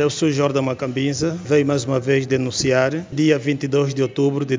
Eu sou Jordan Macambinza, veio mais uma vez denunciar. Dia 22 de outubro de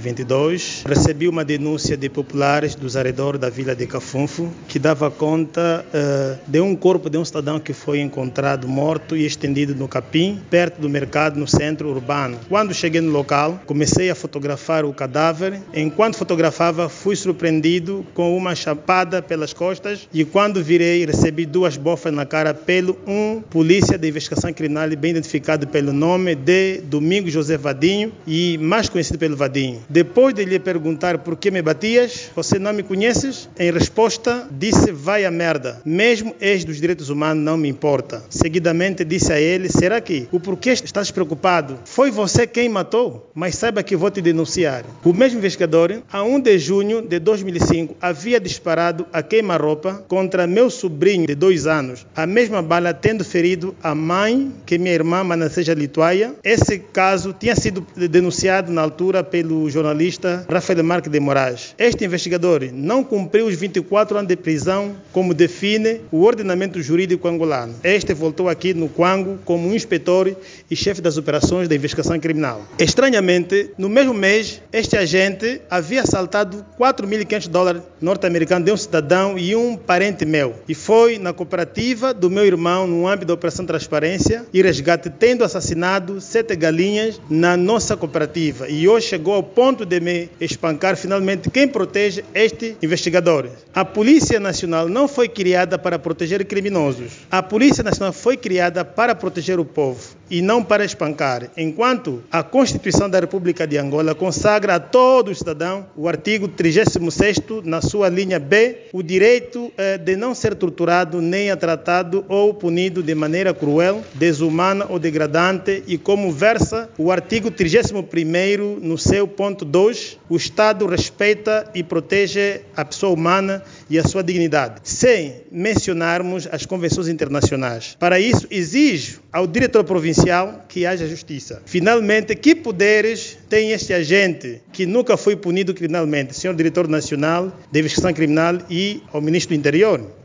2022, recebi uma denúncia de populares dos arredores da vila de Cafunfo, que dava conta de um corpo de um cidadão que foi encontrado morto e estendido no capim, perto do mercado no centro urbano. Quando cheguei no local, comecei a fotografar o cadáver. Enquanto fotografava, fui surpreendido com uma chapada pelas costas e quando virei, recebi 2 bofas na cara pelo polícia de investigação criminal bem identificado pelo nome de Domingos José Vadinho e mais conhecido pelo Vadinho. Depois de lhe perguntar por que me batias, você não me conheces? Em resposta, disse vai a merda. Mesmo ex dos direitos humanos não me importa. Seguidamente disse a ele, será que o porquê estás preocupado? Foi você quem matou? Mas saiba que vou te denunciar. O mesmo investigador, a 1 de junho de 2005, havia disparado a queima-roupa contra meu sobrinho de 2 anos. A mesma bala tendo ferido a mãe que minha irmã Manassés Lituaia. Esse caso tinha sido denunciado na altura pelo jornalista Rafael Marques de Moraes. Este investigador não cumpriu os 24 anos de prisão, como define o ordenamento jurídico angolano. Este voltou aqui no Quango como um inspetor e chefe das operações da investigação criminal. Estranhamente, no mesmo mês, este agente havia assaltado $4.500 norte-americanos de um cidadão e um parente meu. E foi na cooperativa do meu irmão, no âmbito da Operação Transparência e Resgate, tendo assassinado 7 galinhas na nossa cooperativa. E hoje chegou ao ponto de me espancar finalmente quem protege este investigador. A Polícia Nacional não foi criada para proteger criminosos. A Polícia Nacional foi criada para proteger o povo e não para espancar. Enquanto a Constituição da República de Angola consagra a todo cidadão o artigo 36º, na sua linha B, o direito de não ser torturado, nem tratado ou punido de maneira cruel, desumana ou degradante, e como versa o artigo 31º, no seu ponto 2, o Estado respeita e protege a pessoa humana e a sua dignidade, sem mencionarmos as convenções internacionais. Para isso, exijo ao diretor provincial que haja justiça. Finalmente, que poderes tem este agente que nunca foi punido criminalmente, senhor diretor nacional de investigação criminal, e ao ministro do Interior?